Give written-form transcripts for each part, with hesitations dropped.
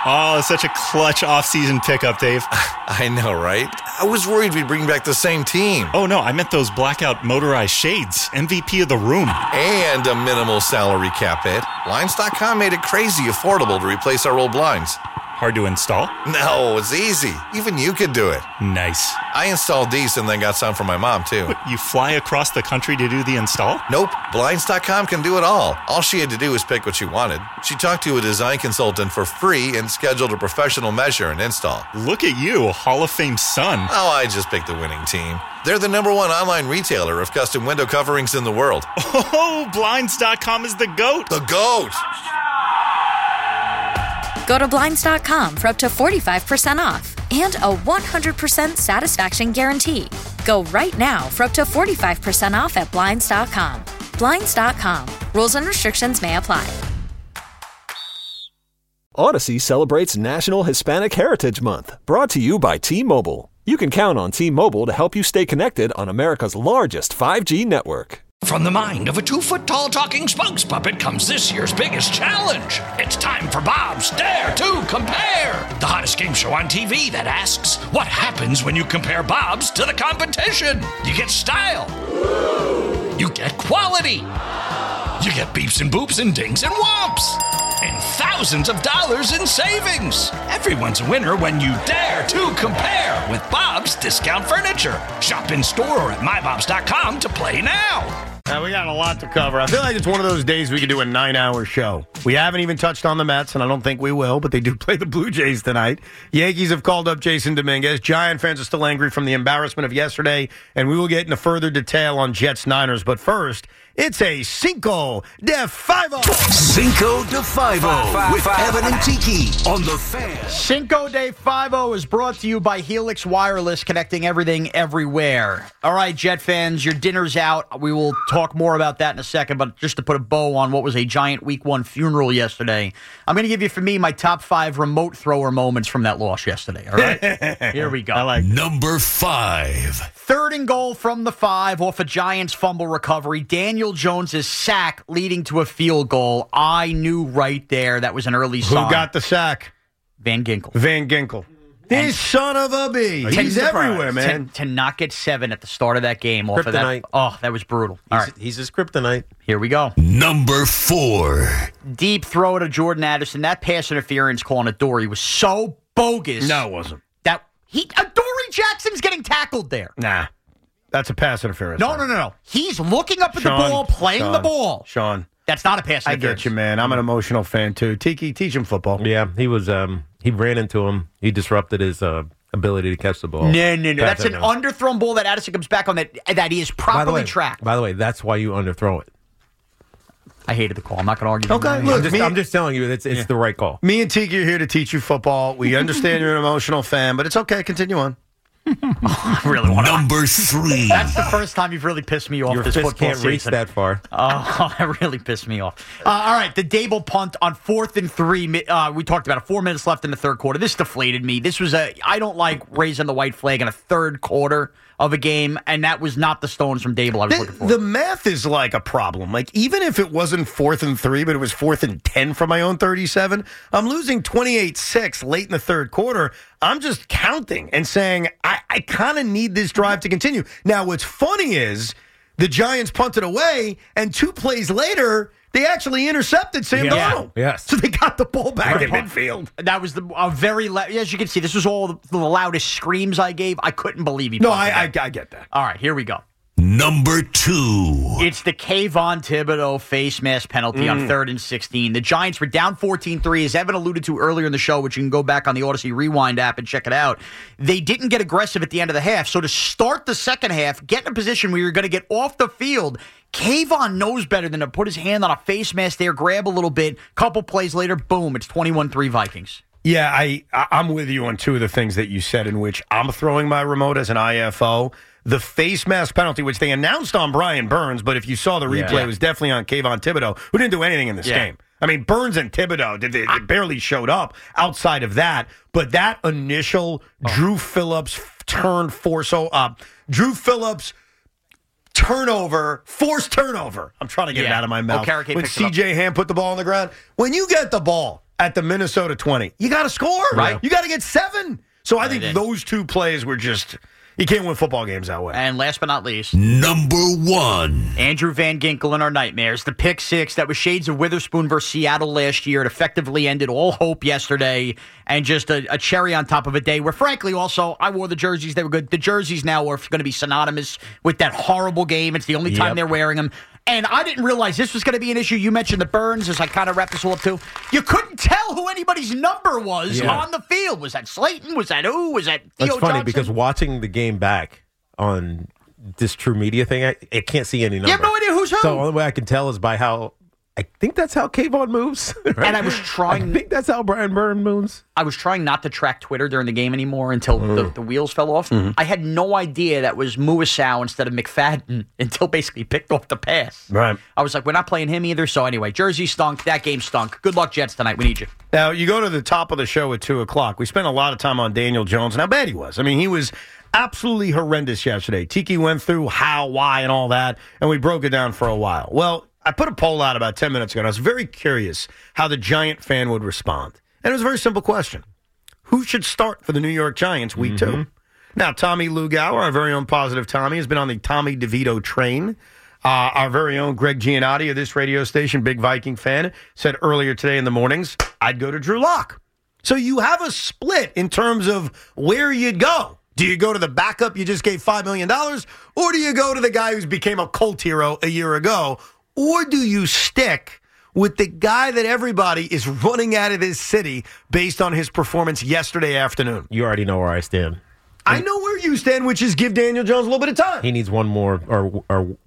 Oh, such a clutch off-season pickup, Dave. I know, right? I was worried we'd bring back the same team. Oh, no, I meant those blackout motorized shades. MVP of the room. And a minimal salary cap hit. Blinds.com made it crazy affordable to replace our old blinds. Hard to install? No, it's easy. Even you could do it. Nice. I installed these and then got some for my mom, too. But you fly across the country to do the install? Nope. Blinds.com can do it all. All she had to do was pick what she wanted. She talked to a design consultant for free and scheduled a professional measure and install. Look at you, Hall of Fame son. Oh, I just picked the winning team. They're the #1 online retailer of custom window coverings in the world. Oh, Blinds.com is the GOAT. The GOAT! Go to Blinds.com for up to 45% off and a 100% satisfaction guarantee. Go right now for up to 45% off at Blinds.com. Blinds.com. Rules and restrictions may apply. Odyssey celebrates National Hispanic Heritage Month, brought to you by T-Mobile. You can count on T-Mobile to help you stay connected on America's largest 5G network. From the mind of a 2-foot-tall talking spokes puppet comes this year's biggest challenge. It's time for Bob's Dare to Compare, the hottest game show on TV that asks, what happens when you compare Bob's to the competition? You get style. You get quality. You get beeps and boops and dings and whomps. And thousands of dollars in savings. Everyone's a winner when you dare to compare with Bob's Discount Furniture. Shop in store or at mybobs.com to play now. We got a lot to cover. I feel like it's one of those days we could do a 9-hour show. We haven't even touched on the Mets, and I don't think we will, but they do play the Blue Jays tonight. Yankees have called up Jason Dominguez. Giant fans are still angry from the embarrassment of yesterday, and we will get into further detail on Jets-Niners. But first, it's a Cinco de Five-O. Cinco de Five-O with Evan and Tiki on The Fan. Cinco de Five-O is brought to you by Helix Wireless, connecting everything everywhere. All right, Jet fans, your dinner's out. We will talk more about that in a second, but just to put a bow on what was a giant Week 1 funeral yesterday, I'm going to give you, for me, my top 5 remote thrower moments from that loss yesterday. All right? Here we go. I like Number 5. 3rd and goal from the 5 off a Giants fumble recovery. Daniel Jones' sack leading to a field goal. I knew right there that was an early sign. Who got the sack? Van Ginkel. Van Ginkel. This son of a bee. He's everywhere, man. To not get 7 at the start of that game off of that. Oh, that was brutal. All right. He's his kryptonite. Here we go. Number 4. Deep throw to Jordan Addison. That pass interference call on Adoree was so bogus. No, it wasn't. Adoree Jackson's getting tackled there. Nah. That's a pass interference. No. He's looking up at the ball, playing the ball. Sean. That's not a pass interference. I get you, man. I'm an emotional fan, too. Tiki, teach him football. Yeah, he was. He ran into him. He disrupted his ability to catch the ball. No. That's an underthrown ball that Addison comes back on that he is properly tracked. By the way, that's why you underthrow it. I hated the call. I'm not going to argue. Okay, look, I'm just telling you, it's the right call. Me and Tiki are here to teach you football. We understand you're an emotional fan, but it's okay. Continue on. I really want to. Number 3. That's the first time you've really pissed me off Your this fist football can't season. reach that far. Oh, that really pissed me off. All right, the Dable punt on 4th and 3. We talked about it. 4 minutes left in the third quarter. This deflated me. This was I don't like raising the white flag in a third quarter of a game, and that was not the stones from Dable I was looking for. The math is like a problem. Like, even if it wasn't 4th and 3, but it was 4th and 10 from my own 37, I'm losing 28-6 late in the third quarter. I'm just counting and saying, I kind of need this drive to continue. Now, what's funny is the Giants punted away, and 2 plays later, they actually intercepted Sam Darnold. Yes. So they got the ball back in midfield. That was as you can see, this was all the loudest screams I gave. I couldn't believe he. No, I get that. All right, here we go. Number 2. It's the Kayvon Thibodeau face mask penalty on 3rd and 16. The Giants were down 14-3, as Evan alluded to earlier in the show, which you can go back on the Odyssey Rewind app and check it out. They didn't get aggressive at the end of the half, so to start the second half, get in a position where you're going to get off the field, Kayvon knows better than to put his hand on a face mask there, grab a little bit, couple plays later, boom, it's 21-3 Vikings. Yeah, I'm with you on 2 of the things that you said, in which I'm throwing my remote as an IFO. The face mask penalty, which they announced on Brian Burns, but if you saw the replay, it was definitely on Kayvon Thibodeau, who didn't do anything in this game. I mean, Burns and Thibodeau, they barely showed up outside of that. But that initial Drew Phillips forced turnover. I'm trying to get it out of my mouth. When C.J. Ham put the ball on the ground. When you get the ball at the Minnesota 20. You got to score. Right. You got to get 7. So I think those two plays were just, you can't win football games that way. And last but not least, number 1. Andrew Van Ginkel in our nightmares. The pick six that was shades of Witherspoon versus Seattle last year. It effectively ended all hope yesterday, and just a cherry on top of a day where, frankly, also, I wore the jerseys. They were good. The jerseys now are going to be synonymous with that horrible game. It's the only time they're wearing them. And I didn't realize this was going to be an issue. You mentioned the Burns, as I kind of wrap this all up too. You couldn't tell who anybody's number was on the field. Was that Slayton? Was that who? Was that Theo That's funny Johnson? because watching the game back on this True Media thing, I can't see any number. You have no idea who's who. So the only way I can tell is by how, I think that's how Kayvon moves. Right? And I was trying. I think that's how Brian Burns moves. I was trying not to track Twitter during the game anymore until the wheels fell off. I had no idea that was Muasau instead of McFadden until basically picked off the pass. Right. I was like, we're not playing him either. So anyway, Jersey stunk. That game stunk. Good luck, Jets, tonight. We need you. Now, you go to the top of the show at 2 o'clock. We spent a lot of time on Daniel Jones and how bad he was. I mean, he was absolutely horrendous yesterday. Tiki went through how, why, and all that, and we broke it down for a while. Well, I put a poll out about 10 minutes ago, and I was very curious how the Giant fan would respond. And it was a very simple question. Who should start for the New York Giants week 2? Now, Tommy Lugauer, our very own Positive Tommy, has been on the Tommy DeVito train. Our very own Greg Giannotti of this radio station, big Viking fan, said earlier today in the mornings, I'd go to Drew Lock. So you have a split in terms of where you'd go. Do you go to the backup you just gave $5 million, or do you go to the guy who's became a cult hero a year ago, or do you stick with the guy that everybody is running out of this city based on his performance yesterday afternoon? You already know where I stand. I know where you stand, which is give Daniel Jones a little bit of time. He needs one more or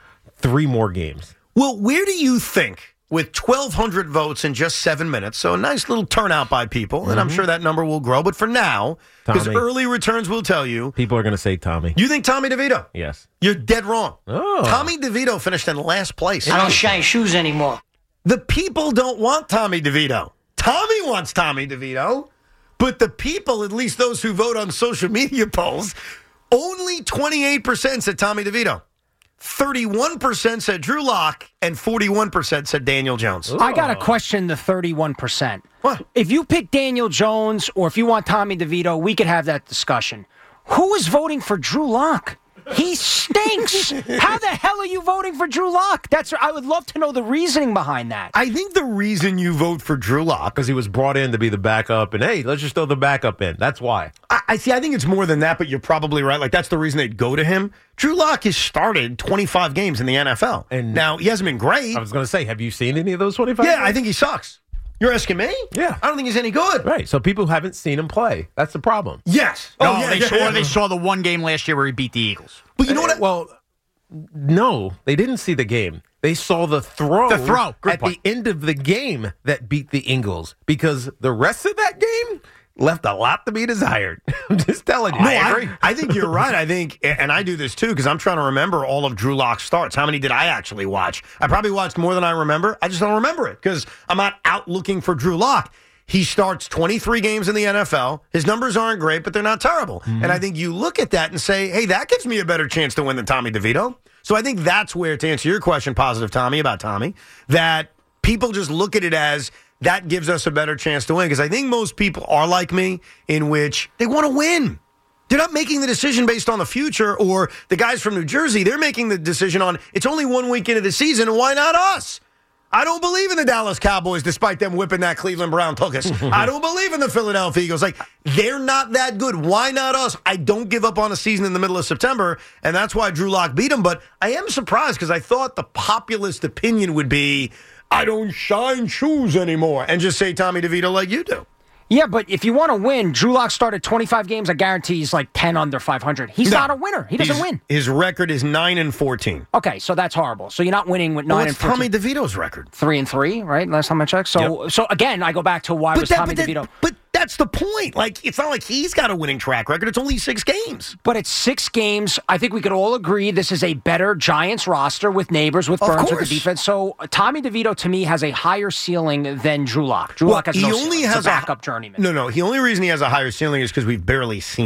3 more games. Well, where do you think, with 1,200 votes in just 7 minutes, so a nice little turnout by people, and I'm sure that number will grow, but for now, because early returns will tell you. People are going to say Tommy. You think Tommy DeVito? Yes. You're dead wrong. Oh. Tommy DeVito finished in last place. I don't shine shoes anymore. The people don't want Tommy DeVito. Tommy wants Tommy DeVito, but the people, at least those who vote on social media polls, only 28% said Tommy DeVito. 31% said Drew Lock, and 41% said Daniel Jones. I got to question the 31%. What? If you pick Daniel Jones or if you want Tommy DeVito, we could have that discussion. Who is voting for Drew Lock? He stinks. How the hell are you voting for Drew Lock? I would love to know the reasoning behind that. I think the reason you vote for Drew Lock, Because he was brought in to be the backup, and hey, let's just throw the backup in. That's why. I think it's more than that, but you're probably right. Like, that's the reason they'd go to him. Drew Lock has started 25 games in the NFL. And now, he hasn't been great. I was going to say, have you seen any of those 25 Yeah, games? I think he sucks. You're asking me? Yeah. I don't think he's any good. Right. So people haven't seen him play. That's the problem. Yes. They saw the one game last year where he beat the Eagles. But you know what? Well, no, they didn't see the game. They saw the throw. The throw. Good at point. the end of the game that beat the Eagles, because the rest of that game left a lot to be desired. I'm just telling you. No, I agree. I think you're right. I think, and I do this too, because I'm trying to remember all of Drew Lock's starts. How many did I actually watch? I probably watched more than I remember. I just don't remember it because I'm not out looking for Drew Lock. He starts 23 games in the NFL. His numbers aren't great, but they're not terrible. Mm-hmm. And I think you look at that and say, hey, that gives me a better chance to win than Tommy DeVito. So I think that's where, to answer your question, Positive Tommy, about Tommy, that people just look at it as that gives us a better chance to win. Because I think most people are like me, in which they want to win. They're not making the decision based on the future, or the guys from New Jersey, they're making the decision on it's only 1 week into the season, and why not us? I don't believe in the Dallas Cowboys, despite them whipping that Cleveland Brown tuchus. I don't believe in the Philadelphia Eagles. Like, they're not that good. Why not us? I don't give up on a season in the middle of September, and that's why Drew Lock beat him. But I am surprised because I thought the populist opinion would be, I don't shine shoes anymore, and just say Tommy DeVito like you do. Yeah, but if you want to win, Drew Lock started 25 games. I guarantee he's like 10 under 500. He's not a winner. He doesn't win. His record is 9-14. Okay, so that's horrible. So you're not winning with 9-14. What's Tommy DeVito's record? 3-3, right? Last time I checked. So, so again, I go back to why was Tommy DeVito. But that's the point. Like, it's not like he's got a winning track record. It's only 6 games. But it's 6 games. I think we could all agree this is a better Giants roster with Neighbors, with Burns, with the defense. So Tommy DeVito, to me, has a higher ceiling than Drew Lock. Drew Lock has no ceiling. He's a backup journeyman. No. The only reason he has a higher ceiling is because we've barely seen him.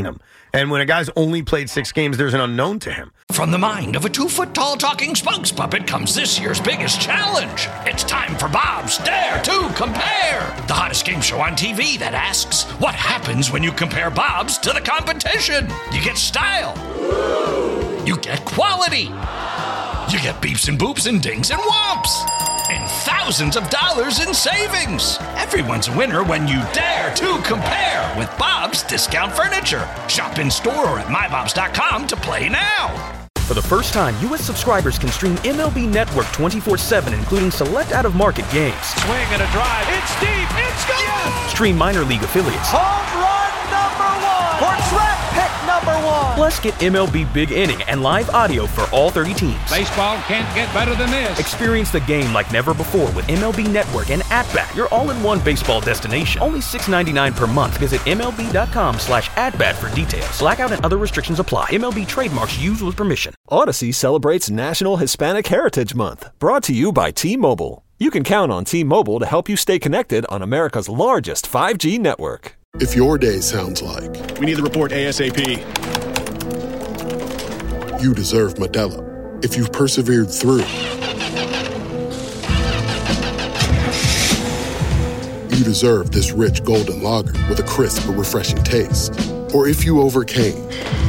And when a guy's only played 6 games, there's an unknown to him. From the mind of a 2-foot-tall talking spokes puppet comes this year's biggest challenge. It's time for Bob's Dare to Compare, the hottest game show on TV that asks, what happens when you compare Bob's to the competition? You get style. You get quality. You get beeps and boops and dings and whomps. And thousands of dollars in savings. Everyone's a winner when you dare to compare with Bob's Discount Furniture. Shop in store or at mybobs.com to play now. For the first time, U.S. subscribers can stream MLB Network 24/7, including select out-of-market games. Swing and a drive. It's deep. It's gone. Yes. Stream minor league affiliates. Home run number 1. Or draft pick number 1. Plus, get MLB Big Inning and live audio for all 30 teams. Baseball can't get better than this. Experience the game like never before with MLB Network and At-Bat, your all-in-one baseball destination. Only $6.99 per month. Visit MLB.com/atbat for details. Blackout and other restrictions apply. MLB trademarks used with permission. Odyssey celebrates National Hispanic Heritage Month, brought to you by T-Mobile. You can count on T-Mobile to help you stay connected on America's largest 5G network. If your day sounds like, we need the report ASAP, you deserve Modelo. If you've persevered through, you deserve this rich golden lager with a crisp but refreshing taste. Or if you overcame,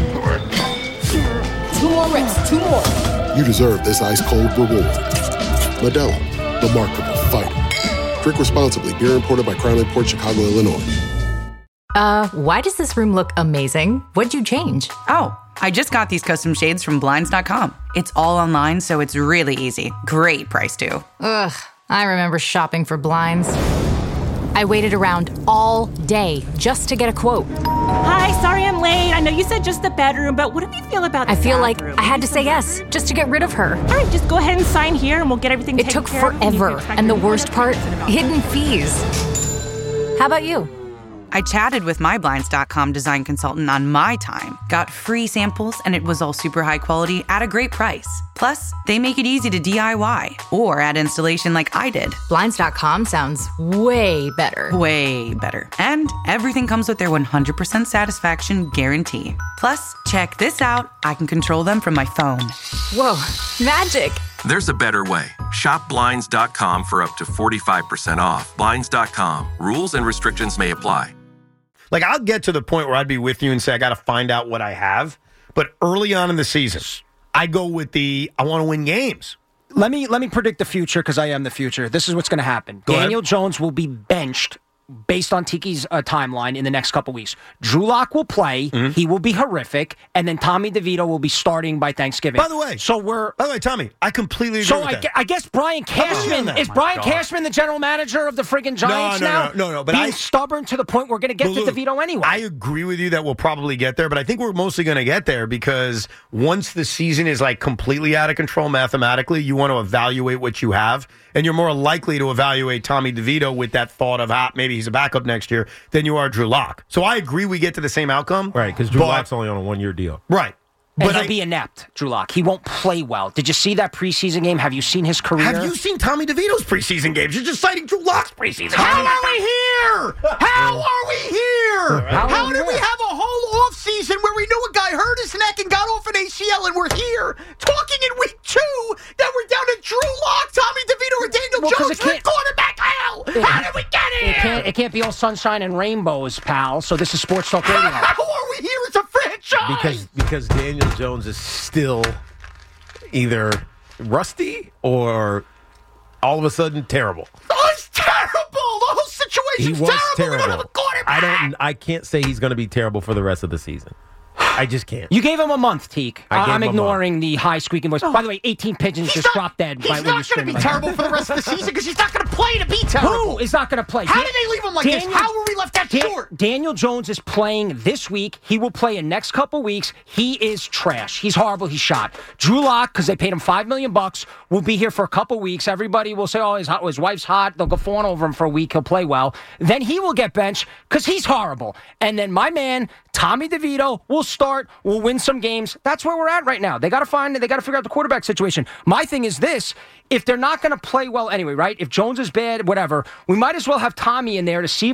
2 more reps, 2 more. you deserve this ice-cold reward. Modelo, the mark of a fighter. Drink responsibly. Beer imported by Crown Imports, Chicago, Illinois. Why does this room look amazing? What'd you change? Oh, I just got these custom shades from Blinds.com. It's all online, so it's really easy. Great price, too. Ugh, I remember shopping for blinds. I waited around all day just to get a quote. Hi, sorry I'm late. I know you said just the bedroom, but what do you feel about the I feel bathroom? like I had to say yes just to get rid of her. All right, just go ahead and sign here and we'll get everything It taken took care of. forever, and the worst part, hidden fees. How about you? I chatted with my Blinds.com design consultant on my time, got free samples, and it was all super high quality at a great price. Plus, they make it easy to DIY or add installation like I did. Blinds.com sounds way better. Way better. And everything comes with their 100% satisfaction guarantee. Plus, check this out. I can control them from my phone. Whoa, magic. There's a better way. Shop Blinds.com for up to 45% off. Blinds.com. Rules and restrictions may apply. Like, I'll get to the point where I'd be with you and say, I got to find out what I have. But early on in the season, I go with I want to win games. Let me predict the future because I am the future. This is what's going to happen. Daniel Jones will be benched based on Tiki's timeline in the next couple weeks. Drew Lock will play. Mm-hmm. He will be horrific. And then Tommy DeVito will be starting by Thanksgiving. By the way, Tommy, I completely agree with that. I guess Brian Cashman, is Brian Cashman the general manager of the friggin' Giants now? No. But being stubborn to the point we're going to get to DeVito anyway. I agree with you that we'll probably get there, but I think we're mostly going to get there because once the season is like completely out of control mathematically, you want to evaluate what you have, and you're more likely to evaluate Tommy DeVito with that thought of maybe he's a backup next year than you are Drew Lock. So I agree we get to the same outcome. Right, because Drew Lock's only on a 1-year deal. Right. But he'll be inept, Drew Lock. He won't play well. Did you see that preseason game? Have you seen his career? Have you seen Tommy DeVito's preseason games? You're just citing Drew Lock's preseason. How are we here? How are we here? How did we have a whole offseason where we knew a guy hurt his neck and got off an ACL and we're here talking in week 2 that we're down to Drew Lock, Tommy DeVito, or Daniel Jones for quarterback hell? How did we get here? It can't be all sunshine and rainbows, pal. So this is Sports Talk Radio. How are we here as a franchise? Because Daniel Jones is still either rusty or all of a sudden terrible. Oh, it's terrible. The whole situation's He was terrible. We don't have a quarterback. I can't say he's going to be terrible for the rest of the season. I just can't. You gave him a month, Teak. I'm ignoring the high squeaking voice. By the way, 18 pigeons just dropped dead. He's not going to be terrible for the rest of the season because he's not going to play to be terrible. Who is not going to play? How did they leave him like this? How were we left that short? Daniel Jones is playing this week. He will play in next couple weeks. He is trash. He's horrible. He's shot. Drew Lock, because they paid him $5 million, will be here for a couple weeks. Everybody will say, oh, his wife's hot. They'll go fawn over him for a week. He'll play well. Then he will get benched because he's horrible. And then my man, Tommy DeVito, will start. We'll win some games. That's where we're at right now. They got to figure out the quarterback situation. My thing is this. If they're not going to play well anyway, right? If Jones is bad, whatever, we might as well have Tommy in there to see if we can develop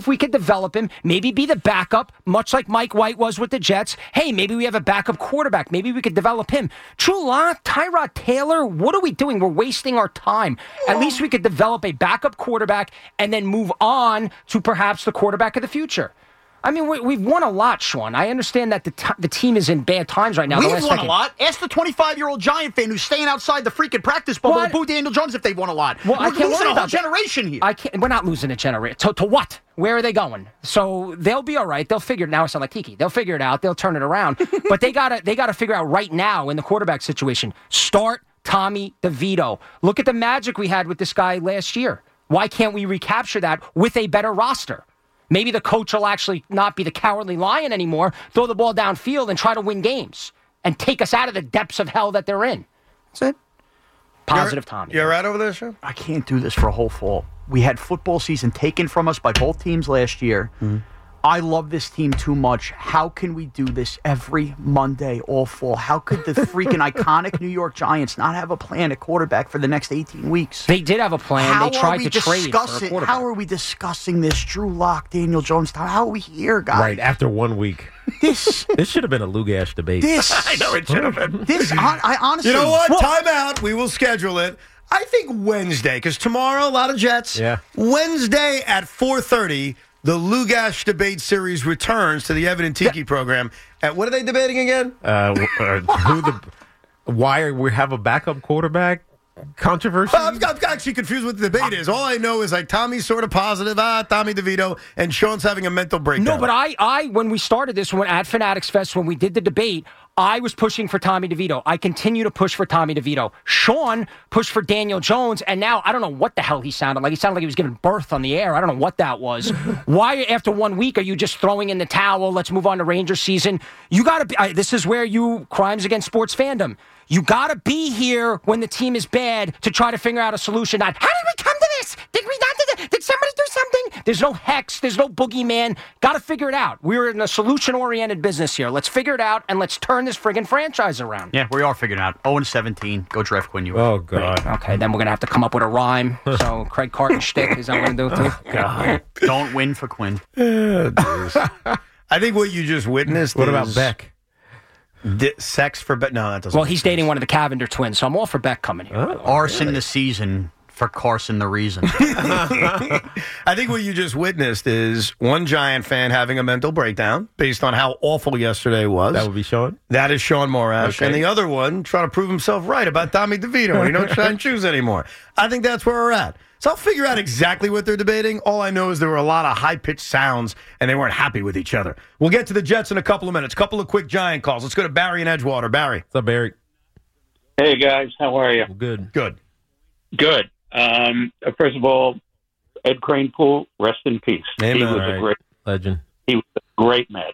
develop him, maybe be the backup, much like Mike White was with the Jets. Hey, maybe we have a backup quarterback. Maybe we could develop him. Drew Lock, Tyrod Taylor, what are we doing? We're wasting our time. At least we could develop a backup quarterback and then move on to perhaps the quarterback of the future. I mean, we've won a lot, Sean. I understand that the team is in bad times right now. We've won a lot. Ask the 25-year-old Giant fan who's staying outside the freaking practice bubble and boo Daniel Jones if they've won a lot. Well, We're losing a whole generation here. We're not losing a generation. To what? Where are they going? So they'll be all right. They'll figure it out. Now I sound like Tiki. They'll figure it out. They'll turn it around. But they gotta figure out right now in the quarterback situation. Start Tommy DeVito. Look at the magic we had with this guy last year. Why can't we recapture that with a better roster? Maybe the coach will actually not be the cowardly lion anymore, throw the ball downfield and try to win games and take us out of the depths of hell that they're in. That's it. Positive Tommy. You all right over there, Sean? I can't do this for a whole fall. We had football season taken from us by both teams last year. Mm-hmm. I love this team too much. How can we do this every Monday all fall? How could the freaking iconic New York Giants not have a plan at quarterback for the next 18 weeks? They did have a plan. They tried to trade for a quarterback. How are we discussing this? Drew Lock, Daniel Jones. How are we here, guys? Right, after 1 week. This should have been a Lugash debate. I know it should have been. I honestly... You know what? Time out. We will schedule it. I think Wednesday, because tomorrow, a lot of Jets. Yeah. Wednesday at 4:30, the Lugash debate series returns to the Evan and Tiki program. What are they debating again? Why we have a backup quarterback controversy? I'm actually confused what the debate is. All I know is like Tommy's sort of positive, Tommy DeVito, and Sean's having a mental breakdown. No, but I when we started this, at Fanatics Fest, when we did the debate, I was pushing for Tommy DeVito. I continue to push for Tommy DeVito. Sean pushed for Daniel Jones, and now I don't know what the hell he sounded like. He sounded like he was giving birth on the air. I don't know what that was. Why, after 1 week, are you just throwing in the towel? Let's move on to Rangers season. You got to be. This is where crimes against sports fandom. You got to be here when the team is bad to try to figure out a solution. Not, how did we come to this? Did we not do this? Did somebody do something? There's no hex. There's no boogeyman. Got to figure it out. We're in a solution-oriented business here. Let's figure it out, and let's turn this friggin' franchise around. Yeah, we are figuring it out. 0-17. Go draft Quinn Ewers. Oh, God. Okay, then we're going to have to come up with a rhyme. So Craig Carton shtick, is that what we're going to do? Oh, God. Don't win for Quinn. I think what you just witnessed What about Beck? Sex for Beck? No, that doesn't. Well, he's dating one of the Cavender twins, so I'm all for Beck coming here. Arson the season for Carson the reason. I think what you just witnessed is one Giant fan having a mental breakdown based on how awful yesterday was. That would be Sean? That is Sean Morash. Okay. And the other one trying to prove himself right about Tommy DeVito. He don't try and choose anymore. I think that's where we're at. So I'll figure out exactly what they're debating. All I know is there were a lot of high-pitched sounds, and they weren't happy with each other. We'll get to the Jets in a couple of minutes. Couple of quick Giant calls. Let's go to Barry in Edgewater. Barry. What's up, Barry? Hey, guys. How are you? Good. Good. Good. First of all, Ed Kranepool, rest in peace. Amen. He was a great legend. He was a great man.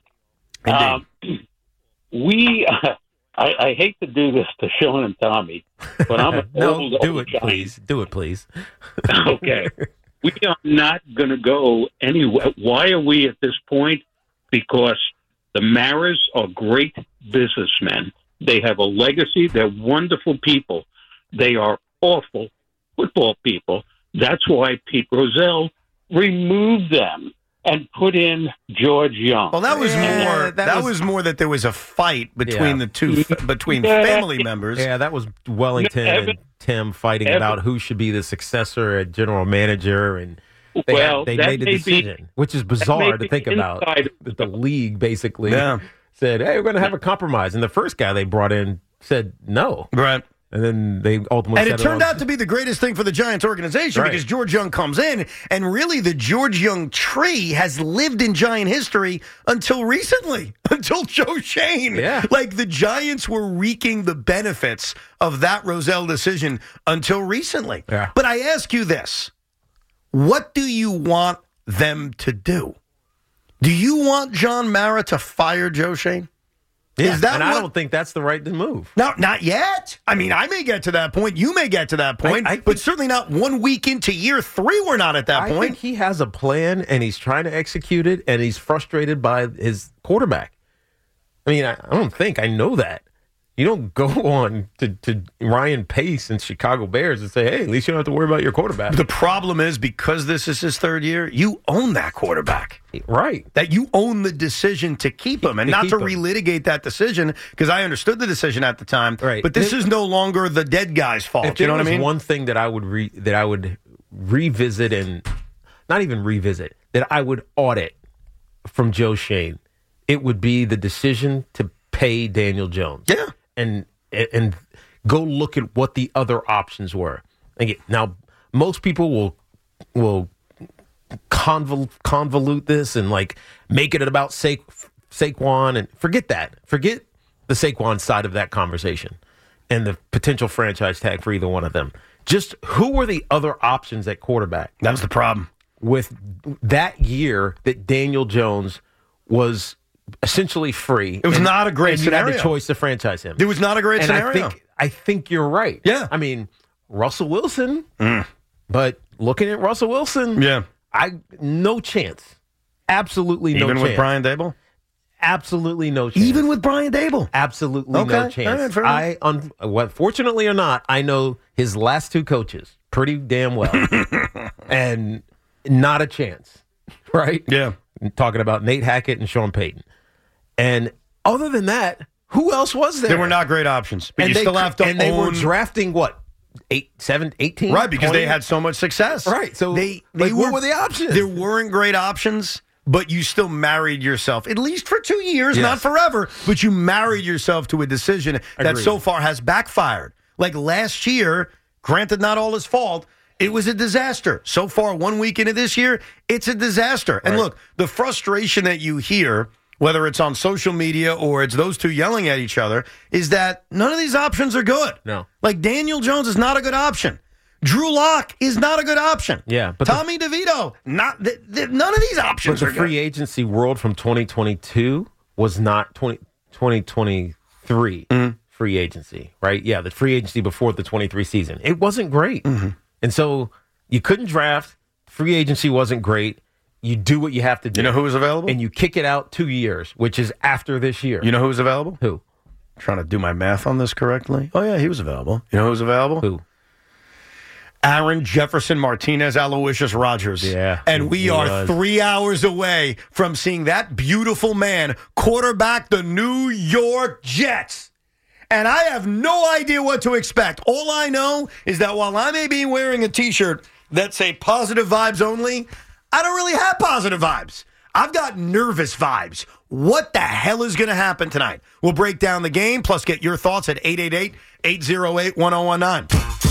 I hate to do this to Sean and Tommy, but I'm an old do it, Giant. please. Do it, please. Okay. We are not going to go anywhere. Why are we at this point? Because the Maras are great businessmen. They have a legacy. They're wonderful people. They are awful football people. That's why Pete Rozelle removed them and put in George Young. Well, that was more. That was more that there was a fight between the two, between family members. Yeah, that was Wellington and Tim fighting about who should be the successor at general manager, and they made a decision, which is bizarre to think about. That the league basically said, "Hey, we're going to have a compromise," and the first guy they brought in said no. Right. And then they ultimately And it turned out to be the greatest thing for the Giants organization because George Young comes in, and really the George Young tree has lived in Giant history until recently, until Joe Shane. Yeah. Like the Giants were reaping the benefits of that Rozelle decision until recently. Yeah. But I ask you this, what do you want them to do? Do you want John Mara to fire Joe Shane? Yeah, and I don't think that's the right move. No, not yet. I mean, I may get to that point. You may get to that point. But certainly not 1 week into year 3, we're not at that point. I think he has a plan, and he's trying to execute it, and he's frustrated by his quarterback. I mean, I don't think. I know that. You don't go on to Ryan Pace and Chicago Bears and say, hey, at least you don't have to worry about your quarterback. The problem is, because this is his third year, you own that quarterback. Right. That you own the decision to keep him and not to relitigate that decision, because I understood the decision at the time. Right. But this is no longer the dead guy's fault. You know what I mean? One thing that I would revisit, and not even revisit, that I would audit from Joe Schoen, it would be the decision to pay Daniel Jones. Yeah. And go look at what the other options were. Again, now, most people will convolute this and like make it about Saquon, and forget that. Forget the Saquon side of that conversation and the potential franchise tag for either one of them. Just who were the other options at quarterback? That was the problem. With that year that Daniel Jones was essentially free. It was not a great scenario. You had the choice to franchise him. It was not a great scenario. I think you're right. Yeah. I mean, Russell Wilson, but looking at Russell Wilson, no chance. Absolutely no chance. Even with Brian Daboll? Absolutely no chance. Even with Brian Daboll? Absolutely no chance. Fortunately or not, I know his last two coaches pretty damn well. And not a chance. Right? Yeah. I'm talking about Nate Hackett and Sean Payton. And other than that, who else was there? They were not great options. But you still have to And they were drafting, what, 18? Right, because 20? They had so much success. Right. So what were the options? There weren't great options, but you still married yourself, at least for 2 years, not forever, but you married yourself to a decision that so far has backfired. Like last year, granted not all his fault, it was a disaster. So far, 1 week into this year, it's a disaster. And look, the frustration that you hear, whether it's on social media or it's those two yelling at each other, is that none of these options are good. No. Like Daniel Jones is not a good option. Drew Lock is not a good option. Yeah, but Tommy DeVito, none of these options are good. But the free agency world from 2022 was not 2023 free agency, right? Yeah, the free agency before the 23 season. It wasn't great. And so you couldn't draft. Free agency wasn't great. You do what you have to do. You know who was available? And you kick it out 2 years, which is after this year. You know who was available? Who? I'm trying to do my math on this correctly. Oh, yeah, he was available. You know who was available? Who? Aaron Jefferson Martinez Aloysius Rodgers. Yeah. And we are 3 hours away from seeing that beautiful man quarterback the New York Jets. And I have no idea what to expect. All I know is that while I may be wearing a T-shirt that say positive vibes only, I don't really have positive vibes. I've got nervous vibes. What the hell is going to happen tonight? We'll break down the game, plus get your thoughts at 888-808-1019.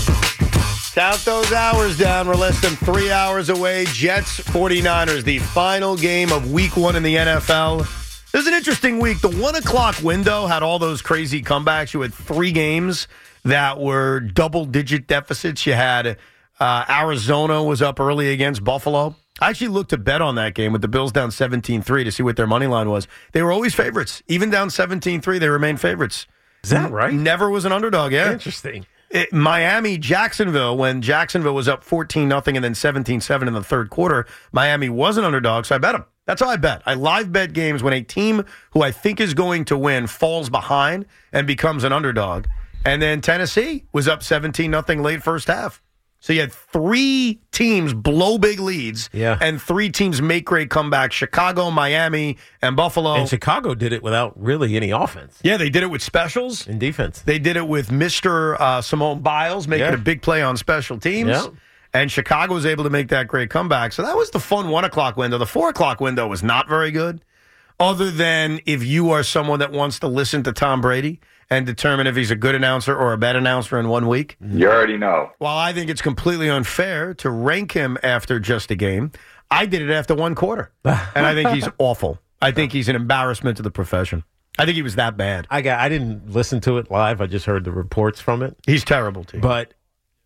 Count those hours down. We're less than 3 hours away. Jets, 49ers, the final game of week 1 in the NFL. It was an interesting week. The 1 o'clock window had all those crazy comebacks. You had 3 games that were double-digit deficits. You had Arizona was up early against Buffalo. I actually looked to bet on that game with the Bills down 17-3 to see what their money line was. They were always favorites. Even down 17-3, they remained favorites. Is that right? Never was an underdog, yeah. Interesting. Miami, Jacksonville, when Jacksonville was up 14-0 and then 17-7 in the third quarter, Miami was an underdog, so I bet them. That's how I bet. I live bet games when a team who I think is going to win falls behind and becomes an underdog. And then Tennessee was up 17-0 late first half. So you had 3 teams blow big leads and 3 teams make great comebacks, Chicago, Miami, and Buffalo. And Chicago did it without really any offense. Yeah, they did it with specials. And defense. They did it with Mr. Simone Biles making a big play on special teams. Yeah. And Chicago was able to make that great comeback. So that was the fun 1 o'clock window. The 4 o'clock window was not very good, other than if you are someone that wants to listen to Tom Brady and determine if he's a good announcer or a bad announcer in 1 week. You already know. While I think it's completely unfair to rank him after just a game, I did it after 1 quarter. And I think he's awful. I think he's an embarrassment to the profession. I think he was that bad. I didn't listen to it live. I just heard the reports from it. He's terrible, too. But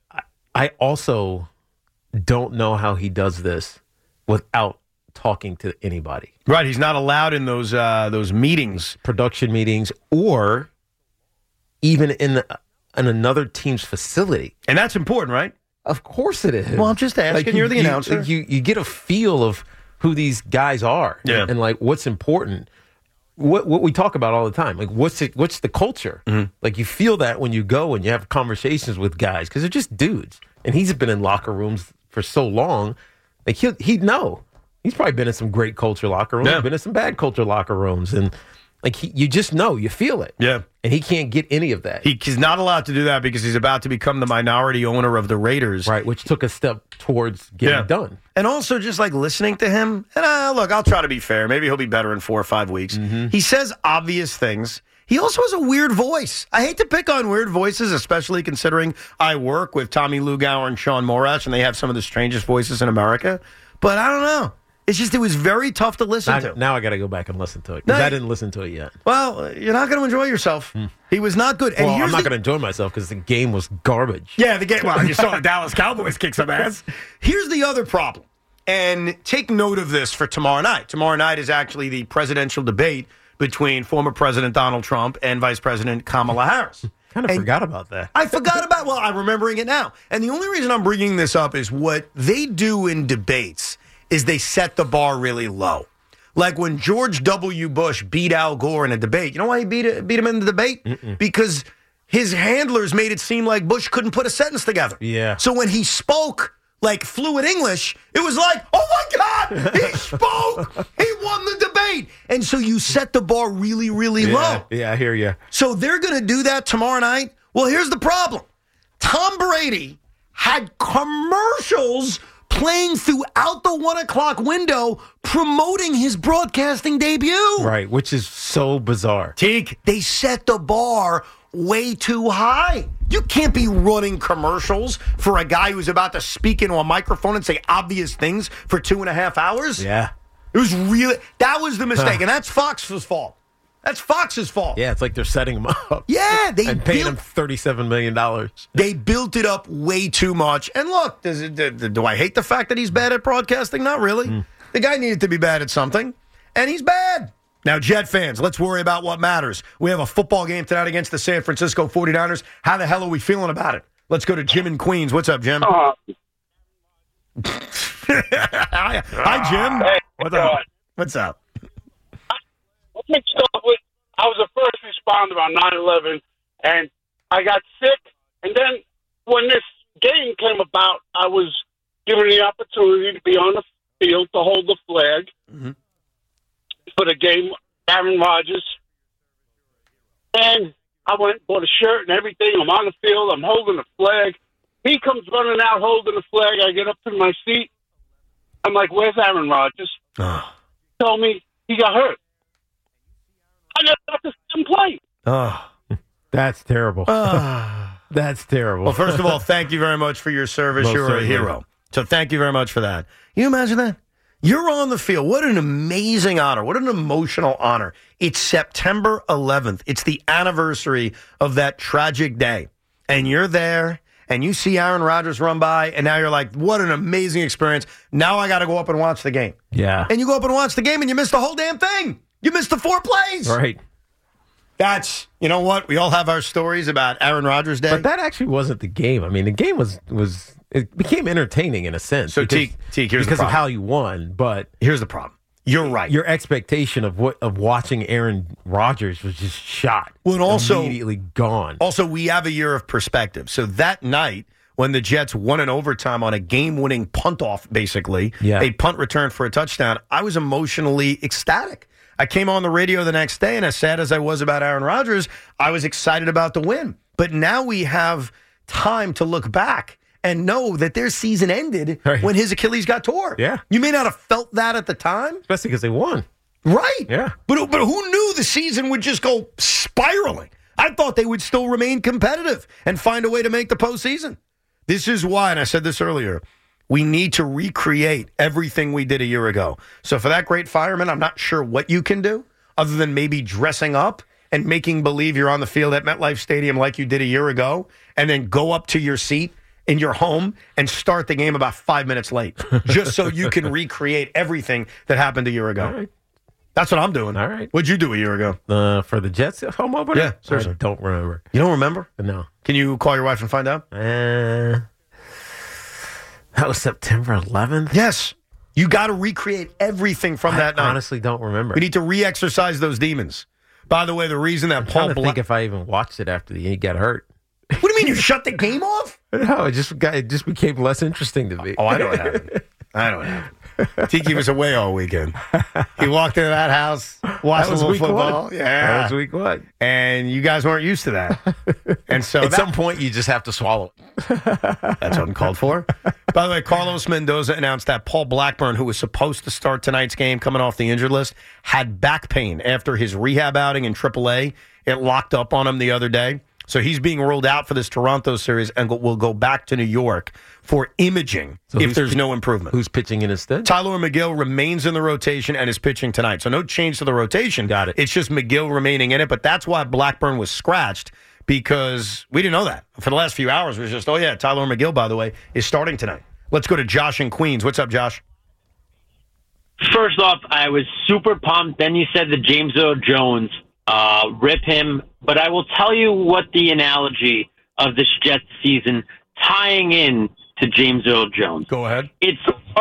I also don't know how he does this without talking to anybody. Right, he's not allowed in those meetings, production meetings, or even in another team's facility. And that's important, right? Of course it is. Well, I'm just asking. You're the announcer. You get a feel of who these guys are and like what's important. what we talk about all the time. Like, what's the culture? Mm-hmm. Like, you feel that when you go and you have conversations with guys because they're just dudes. And he's been in locker rooms for so long. Like, he'd know. He's probably been in some great culture locker rooms, been in some bad culture locker rooms. And, like, you just know. You feel it. Yeah. And he can't get any of that. He's not allowed to do that because he's about to become the minority owner of the Raiders. Right, which took a step towards getting done. And also just like listening to him, and look, I'll try to be fair. Maybe he'll be better in 4 or 5 weeks. Mm-hmm. He says obvious things. He also has a weird voice. I hate to pick on weird voices, especially considering I work with Tommy Lugauer and Sean Morash, and they have some of the strangest voices in America. But I don't know. It's just, it was very tough to listen to. Now I got to go back and listen to it because I didn't listen to it yet. Well, you're not going to enjoy yourself. He was not good. And well, I'm not going to enjoy myself because the game was garbage. Yeah, the game. Well, you saw the Dallas Cowboys kick some ass. Here's the other problem. And take note of this for tomorrow night. Tomorrow night is actually the presidential debate between former President Donald Trump and Vice President Kamala Harris. Kind of forgot about that. I forgot about, well, I'm remembering it now. And the only reason I'm bringing this up is what they do in debates is they set the bar really low. Like when George W. Bush beat Al Gore in a debate. You know why he beat him in the debate? Because his handlers made it seem like Bush couldn't put a sentence together. Yeah. So when he spoke like fluent English, it was like, oh my God, he spoke. He won the debate. And so you set the bar really, really low. Yeah, I hear you. So they're going to do that tomorrow night. Well, here's the problem. Tom Brady had commercials playing throughout the 1 o'clock window, promoting his broadcasting debut. Right, which is so bizarre. Teak, they set the bar way too high. You can't be running commercials for a guy who's about to speak into a microphone and say obvious things for 2.5 hours. Yeah. It was really, that was the mistake, and that's Fox's fault. That's Fox's fault. Yeah, it's like they're setting him up. Yeah, they and paying him $37 million. They built it up way too much. And look, do I hate the fact that he's bad at broadcasting? Not really. The guy needed to be bad at something, and he's bad. Now, Jet fans, let's worry about what matters. We have a football game tonight against the San Francisco 49ers. How the hell are we feeling about it? Let's go to Jim in Queens. What's up, Jim? Hi, Jim. Hey, What's up? Let me start with, I was a first responder on 9/11, and I got sick. And then when this game came about, I was given the opportunity to be on the field to hold the flag for the game, Aaron Rodgers. And I went and bought a shirt and everything. I'm on the field. I'm holding the flag. He comes running out holding the flag. I get up to my seat. I'm like, where's Aaron Rodgers? He told me he got hurt. I never got to see him play. Oh, that's terrible. That's terrible. Well, first of all, thank you very much for your service. Most You're certainly. a hero. So thank you very much for that. Can you imagine that? You're on the field. What an amazing honor. What an emotional honor. It's September 11th. It's the anniversary of that tragic day. And you're there, and you see Aaron Rodgers run by, and now you're like, what an amazing experience. Now I got to go up and watch the game. Yeah. And you go up and watch the game, and you miss the whole damn thing. You missed the 4 plays. Right. That's, you know what? We all have our stories about Aaron Rodgers' day. But that actually wasn't the game. I mean, the game was it became entertaining in a sense. So, Teak, here's the problem. Because of how you won, but here's the problem. You're right. Your expectation of watching Aaron Rodgers was just shot. Well, and also immediately gone. Also, we have a year of perspective. So that night, when the Jets won in overtime on a game-winning punt-off, basically, a punt return for a touchdown, I was emotionally ecstatic. I came on the radio the next day, and as sad as I was about Aaron Rodgers, I was excited about the win. But now we have time to look back and know that their season ended when his Achilles got tore. Yeah. You may not have felt that at the time. Especially because they won. Right. Yeah. But who knew the season would just go spiraling? I thought they would still remain competitive and find a way to make the postseason. This is why, and I said this earlier, we need to recreate everything we did a year ago. So for that great fireman, I'm not sure what you can do other than maybe dressing up and making believe you're on the field at MetLife Stadium like you did a year ago, and then go up to your seat in your home and start the game about 5 minutes late, just so you can recreate everything that happened a year ago. All right. That's what I'm doing. All right. What'd you do a year ago? For the Jets home opener? Yeah, seriously. I don't remember. You don't remember? No. Can you call your wife and find out? That was September 11th? Yes. You got to recreate everything from that night. I honestly don't remember. We need to re-exercise those demons. By the way, the reason that Paul think if I even watched it after he got hurt. What do you mean you shut the game off? No, it just became less interesting to me. Oh, I know what happened. Tiki was away all weekend. He walked into that house, watched a little football. One. Yeah, that was week 1. And you guys weren't used to that. And so at some point, you just have to swallow it. That's uncalled for. By the way, Carlos Mendoza announced that Paul Blackburn, who was supposed to start tonight's game coming off the injured list, had back pain after his rehab outing in AAA. It locked up on him the other day. So he's being ruled out for this Toronto series and will go back to New York for imaging if there's no improvement. Who's pitching in his stead? Tyler McGill remains in the rotation and is pitching tonight. So no change to the rotation. Got it. It's just McGill remaining in it. But that's why Blackburn was scratched, because we didn't know that. For the last few hours, it was just, oh, yeah, Tyler McGill, by the way, is starting tonight. Let's go to Josh in Queens. What's up, Josh? First off, I was super pumped. Then you said that James Earl Jones, rip him. But I will tell you what the analogy of this Jets season tying in to James Earl Jones. Go ahead. It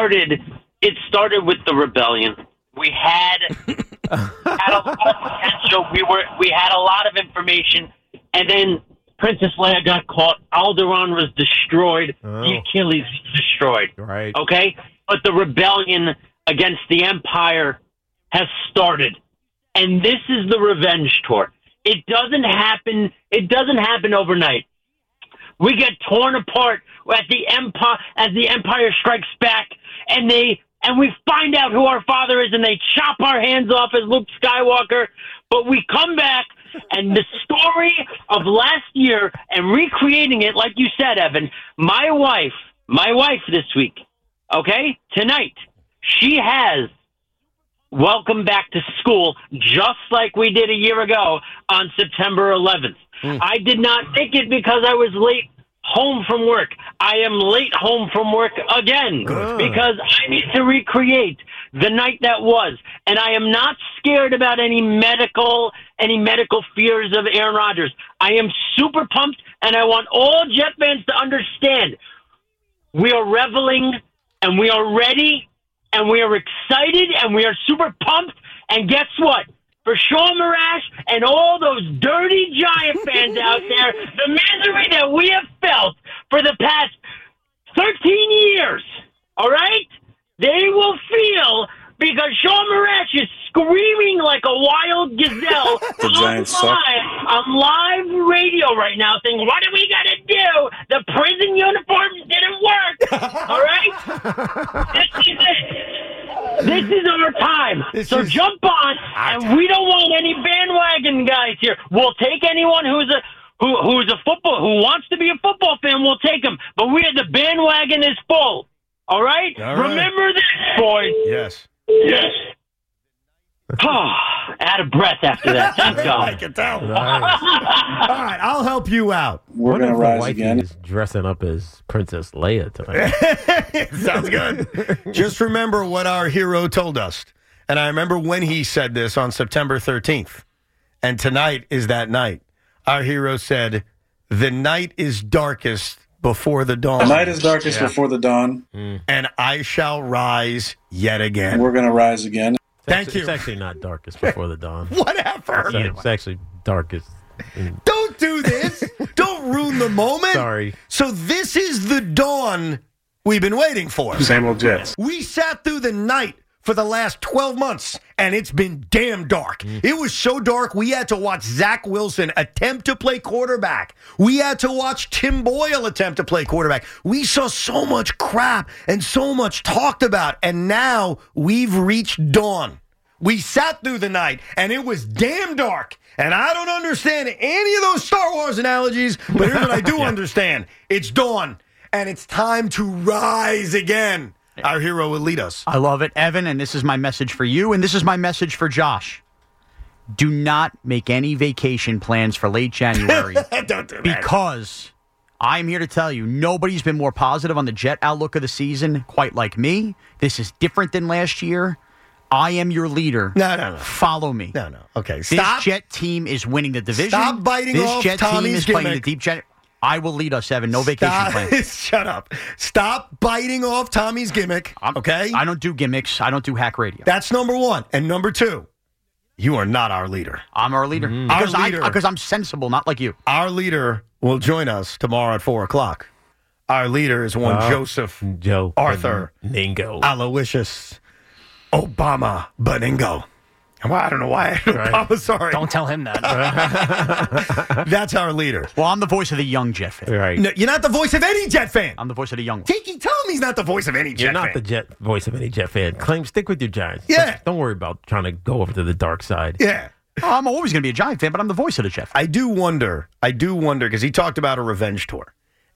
started with the rebellion. We had a lot of potential. We had a lot of information, and then Princess Leia got caught. Alderaan was destroyed. The Achilles was destroyed. Right. Okay? But the rebellion against the Empire has started. And this is the revenge tour. It doesn't happen. It doesn't happen overnight. We get torn apart as the Empire strikes back, and we find out who our father is, and they chop our hands off as Luke Skywalker. But we come back, and the story of last year and recreating it, like you said, Evan. My wife this week, okay, tonight, she has welcome back to school, just like we did a year ago on September 11th. I did not take it because I was late home from work. I am late home from work again because I need to recreate the night that was. And I am not scared about any medical fears of Aaron Rodgers. I am super pumped, and I want all Jet fans to understand we are reveling, and we are ready, and we are excited, and we are super pumped. And guess what? For Sean Marash and all those dirty Giant fans out there, the misery that we have felt for the past 13 years, all right? They will feel because Sean Marash is screaming like a wild gazelle on live radio right now saying, what are we going to do? The prison uniforms didn't work, all right? This is it. This is our time. So jump on, and we don't want any bandwagon guys here. We'll take anyone who wants to be a football fan. We'll take them. But the bandwagon is full. All right? Remember this, boys. Yes. Yes. Out of breath after that. Thank God. I can tell. Nice. All right, I'll help you out. We're going to rise again. Is dressing up as Princess Leia tonight. Sounds good. Just remember what our hero told us. And I remember when he said this on September 13th. And tonight is that night. Our hero said, the night is darkest before the dawn. The night is darkest before the dawn. And I shall rise yet again. We're going to rise again. Thank you. It's actually not darkest before the dawn. Whatever. It's actually darkest. Don't do this. Don't ruin the moment. Sorry. So this is the dawn we've been waiting for. Same old Jets. We sat through the night for the last 12 months, and it's been damn dark. It was so dark, we had to watch Zach Wilson attempt to play quarterback. We had to watch Tim Boyle attempt to play quarterback. We saw so much crap and so much talked about, and now we've reached dawn. We sat through the night, and it was damn dark. And I don't understand any of those Star Wars analogies, but here's what I do understand. It's dawn, and it's time to rise again. Our hero will lead us. I love it, Evan, and this is my message for you, and this is my message for Josh. Do not make any vacation plans for late January. Don't do that. Because I'm here to tell you, nobody's been more positive on the Jet outlook of the season, quite like me. This is different than last year. I am your leader. No. Follow me. No. Okay, stop. This Jet team is winning the division. Stop biting this off Jet Tommy's team is gimmick. playing the deep Jet. I will lead us, Evan. No vacation plan. Shut up. Stop biting off Tommy's gimmick, okay? I don't do gimmicks. I don't do hack radio. That's number one. And number two, you are not our leader. I'm our leader. Because I'm sensible, not like you. Our leader will join us tomorrow at 4 o'clock. Our leader is one Joseph Joe Arthur Ningo Aloysius Obama Beningo. Well, I don't know why. Obama, sorry. Don't tell him that. That's our leader. Well, I'm the voice of the young Jet fan. Right. No, you're not the voice of any Jet fan. I'm the voice of the young one. Tiki, tell him he's not the voice of any Jet fan. You're not the voice of any Jet fan. Stick with your Giants. Yeah. Don't worry about trying to go over to the dark side. Yeah. I'm always going to be a Giant fan, but I'm the voice of the Jet fan. I do wonder, because he talked about a revenge tour.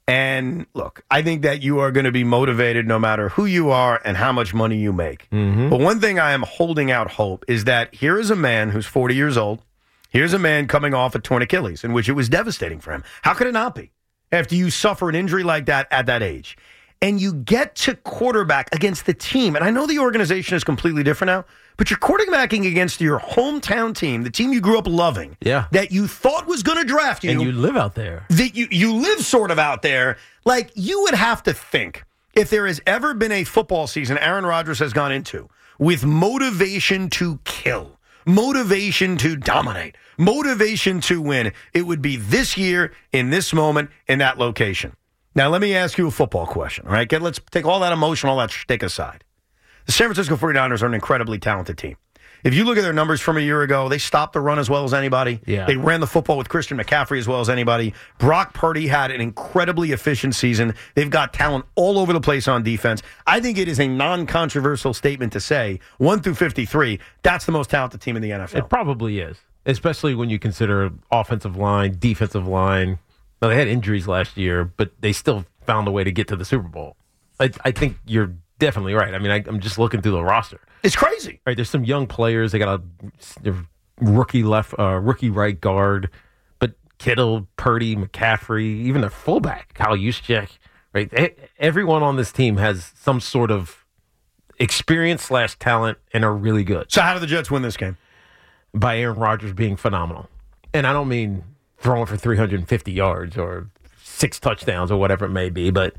And look, I think that you are going to be motivated no matter who you are and how much money you make. Mm-hmm. But one thing I am holding out hope is that here is a man who's 40 years old. Here's a man coming off a torn Achilles, in which it was devastating for him. How could it not be? After you suffer an injury like that at that age. And you get to quarterback against the team. And I know the organization is completely different now, but you're quarterbacking against your hometown team, the team you grew up loving, that you thought was going to draft you. And you live out there. That you live sort of out there. Like, you would have to think, if there has ever been a football season Aaron Rodgers has gone into with motivation to kill, motivation to dominate, motivation to win, it would be this year, in this moment, in that location. Now, let me ask you a football question, all right? Let's take all that emotion, all that shtick aside. The San Francisco 49ers are an incredibly talented team. If you look at their numbers from a year ago, they stopped the run as well as anybody. Yeah. They ran the football with Christian McCaffrey as well as anybody. Brock Purdy had an incredibly efficient season. They've got talent all over the place on defense. I think it is a non-controversial statement to say 1 through 53, that's the most talented team in the NFL. It probably is, especially when you consider offensive line, defensive line. Now, they had injuries last year, but they still found a way to get to the Super Bowl. I think you're definitely right. I mean, I'm just looking through the roster. It's crazy. Right, there's some young players. They got a rookie right guard, but Kittle, Purdy, McCaffrey, even their fullback, Kyle Juszczyk. Right, everyone on this team has some sort of experience / talent and are really good. So how do the Jets win this game? By Aaron Rodgers being phenomenal. And I don't mean throwing for 350 yards or 6 touchdowns or whatever it may be, but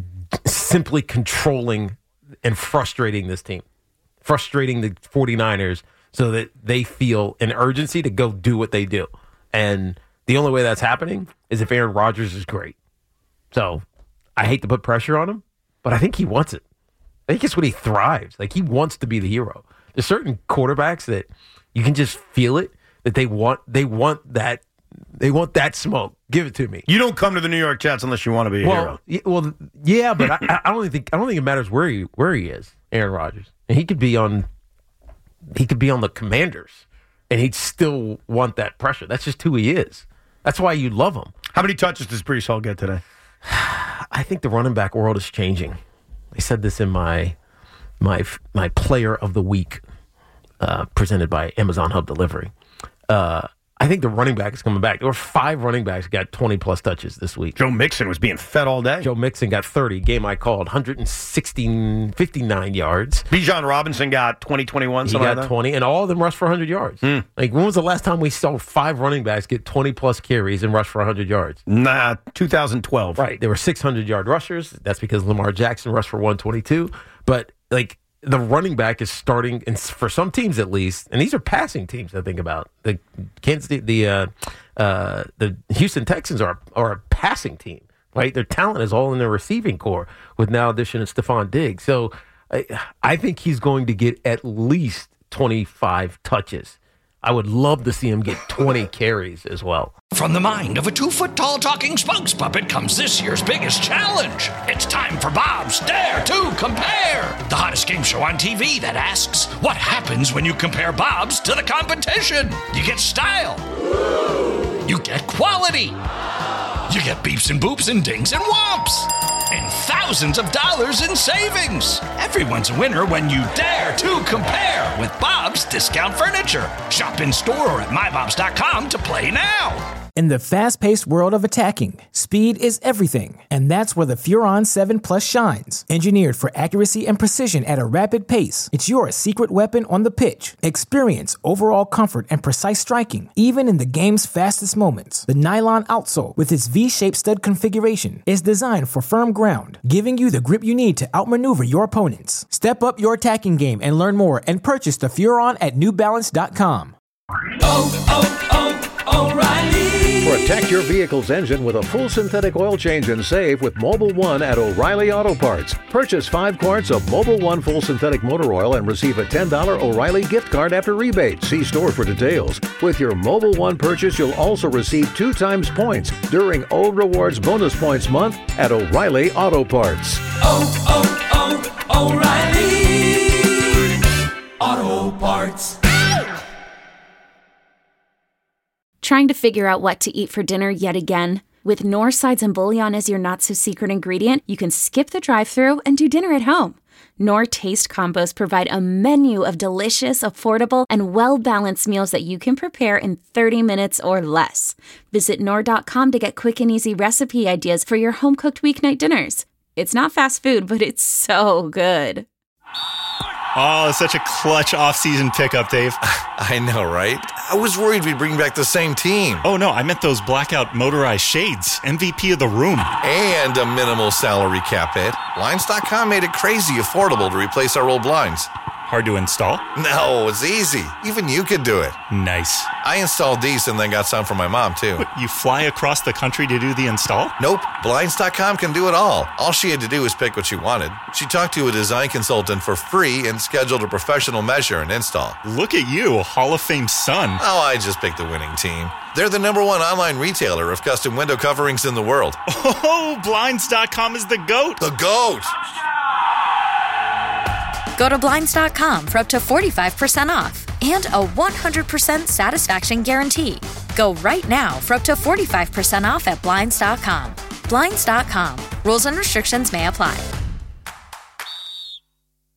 simply controlling and frustrating this team, frustrating the 49ers so that they feel an urgency to go do what they do. And the only way that's happening is if Aaron Rodgers is great. So I hate to put pressure on him, but I think he wants it. I think it's what he thrives. Like, he wants to be the hero. There's certain quarterbacks that you can just feel it, that they want that. They want that smoke. Give it to me. You don't come to the New York Jets unless you want to be a hero. Yeah, but I don't think it matters where he is, Aaron Rodgers. And he could be on the Commanders, and he'd still want that pressure. That's just who he is. That's why you love him. How many touches does Breece Hall get today? I think the running back world is changing. I said this in my Player of the Week presented by Amazon Hub Delivery. I think the running back is coming back. There were 5 running backs who got 20-plus touches this week. Joe Mixon was being fed all day. Joe Mixon got 30. Game I called, 59 yards. Bijan Robinson got 20, 21, he something got like that. 20, and all of them rushed for 100 yards. Like, when was the last time we saw 5 running backs get 20-plus carries and rush for 100 yards? 2012. Right. There were 600-yard rushers. That's because Lamar Jackson rushed for 122. But, like, the running back is starting, and for some teams at least, and these are passing teams I think about. The Houston Texans are a passing team, right? Their talent is all in their receiving core with now addition of Stephon Diggs. So I think he's going to get at least 25 touches. I would love to see him get 20 carries as well. From the mind of a 2-foot-tall talking spokes puppet comes this year's biggest challenge. It's time for Bob's Dare to Compare, the hottest game show on TV that asks, what happens when you compare Bob's to the competition? You get style. You get quality. You get beeps and boops and dings and whomps. And thousands of dollars in savings. Everyone's a winner when you dare to compare with Bob's Discount Furniture. Shop in store or at mybobs.com to play now. In the fast-paced world of attacking, speed is everything, and that's where the Furon 7 Plus shines. Engineered for accuracy and precision at a rapid pace, it's your secret weapon on the pitch. Experience overall comfort and precise striking, even in the game's fastest moments. The nylon outsole, with its V-shaped stud configuration, is designed for firm ground, giving you the grip you need to outmaneuver your opponents. Step up your attacking game and learn more and purchase the Furon at NewBalance.com. O'Reilly. Protect your vehicle's engine with a full synthetic oil change and save with Mobil 1 at O'Reilly Auto Parts. Purchase 5 quarts of Mobil 1 full synthetic motor oil and receive a $10 O'Reilly gift card after rebate. See store for details. With your Mobil 1 purchase, you'll also receive 2 times points during O Rewards Bonus Points Month at O'Reilly Auto Parts. O'Reilly Auto Parts. Trying to figure out what to eat for dinner yet again? With Knorr sides and bouillon as your not-so-secret ingredient, you can skip the drive-thru and do dinner at home. Knorr Taste Combos provide a menu of delicious, affordable, and well-balanced meals that you can prepare in 30 minutes or less. Visit Knorr.com to get quick and easy recipe ideas for your home-cooked weeknight dinners. It's not fast food, but it's so good. Oh, such a clutch off-season pickup, Dave. I know, right? I was worried we'd bring back the same team. Oh, no, I meant those blackout motorized shades. MVP of the room. And a minimal salary cap hit. Blinds.com made it crazy affordable to replace our old blinds. Hard to install? No, it's easy. Even you could do it. Nice. I installed these and then got some for my mom, too. What, you fly across the country to do the install? Nope. Blinds.com can do it all. All she had to do was pick what she wanted. She talked to a design consultant for free and scheduled a professional measure and install. Look at you, a Hall of Fame son. Oh, I just picked the winning team. They're the #1 online retailer of custom window coverings in the world. Oh, Blinds.com is the GOAT. The GOAT! Go to Blinds.com for up to 45% off and a 100% satisfaction guarantee. Go right now for up to 45% off at Blinds.com. Blinds.com. Rules and restrictions may apply.